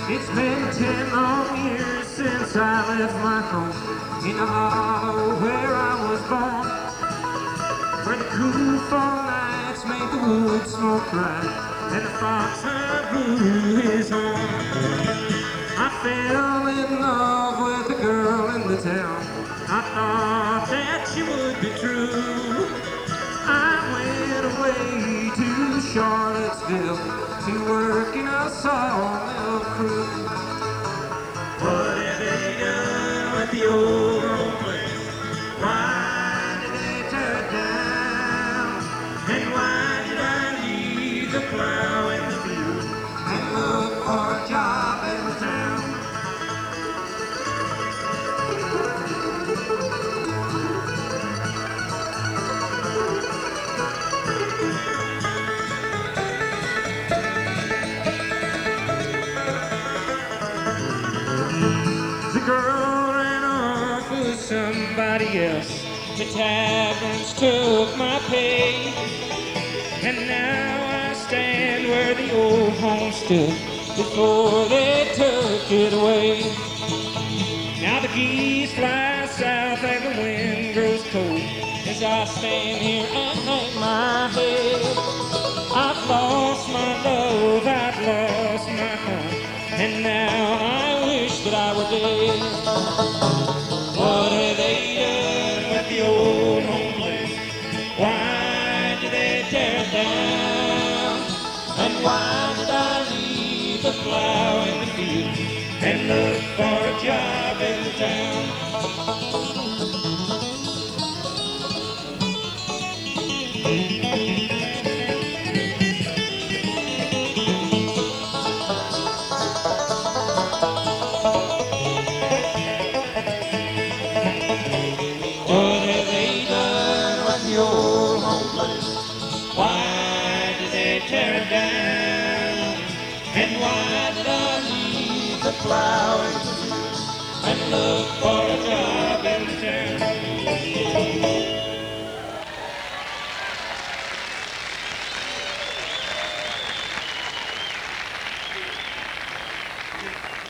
It's been 10 long years since I left my home in the hollow where I was born, where the cool fall nights made the wood smoke bright and the foxhunter blew his horn. I fell in love with a girl in the town. I thought that she would be true. I went away to Charlottesville to work in a sawmill crew. What have they done with the old home place? Why did they tear it down? And why did I leave the plow in the field and look for a job in the town? The girl ran off with somebody else. The taverns took my pay, and now I stand where the old home stood before they took it away. Now the geese fly south and the wind grows cold as I stand here and hang my head. I've lost my love, I've lost my home, and now I wish that I were dead. What have they done with the old home place? Why did they tear it down? And why did I leave the plow in the field and look for a job in the town? What have they done with the old home place? Why did they tear it down? And why did I leave the plow in the field and look for